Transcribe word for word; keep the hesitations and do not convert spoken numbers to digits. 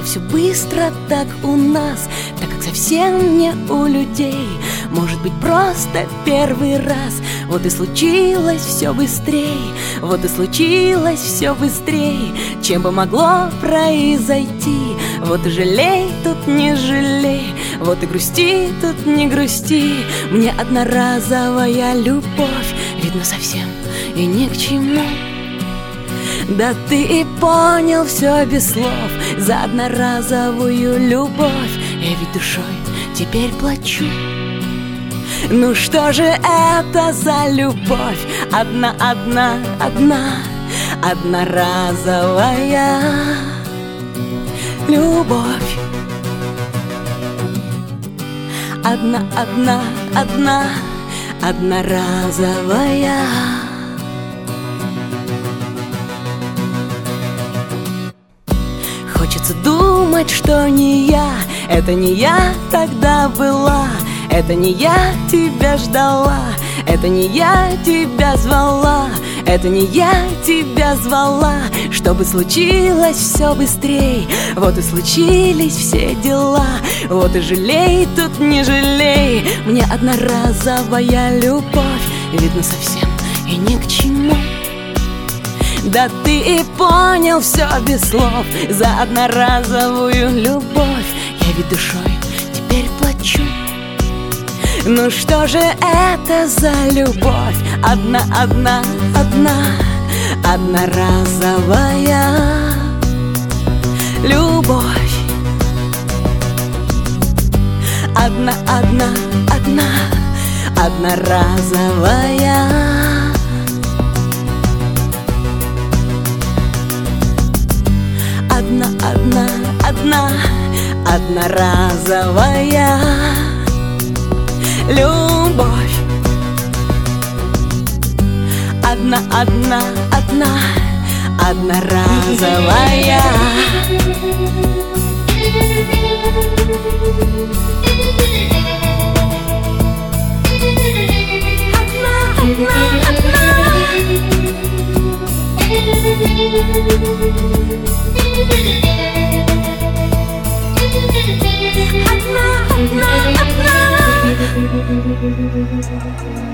все быстро так у нас, так как совсем не у людей. Может быть, просто первый раз. Вот и случилось все быстрей, вот и случилось все быстрей, чем бы могло произойти. Вот и жалей тут не жалей, вот и грусти тут не грусти. Мне одноразовая любовь, видно, совсем и ни к чему. Да ты и понял все без слов за одноразовую любовь. Я ведь душой теперь плачу. Ну что же это за любовь? Одна, одна, одна, одноразовая любовь. Одна, одна, одна, одноразовая. Хочется думать, что не я, это не я тогда была. Это не я тебя ждала, это не я тебя звала, это не я тебя звала, чтобы случилось все быстрей. Вот и случились все дела, вот и жалей тут не жалей. Мне одноразовая любовь, видно, совсем и ни к чему. Да ты и понял все без слов за одноразовую любовь. Я ведь душой теперь плачу. Ну что же это за любовь? Одна, одна, одна, одноразовая любовь. Одна, одна, одна, одноразовая. Одна, одна, одна, одноразовая любовь. Одна, одна, одна, одноразовая. Одна, одна, одна. Одна, одна, одна.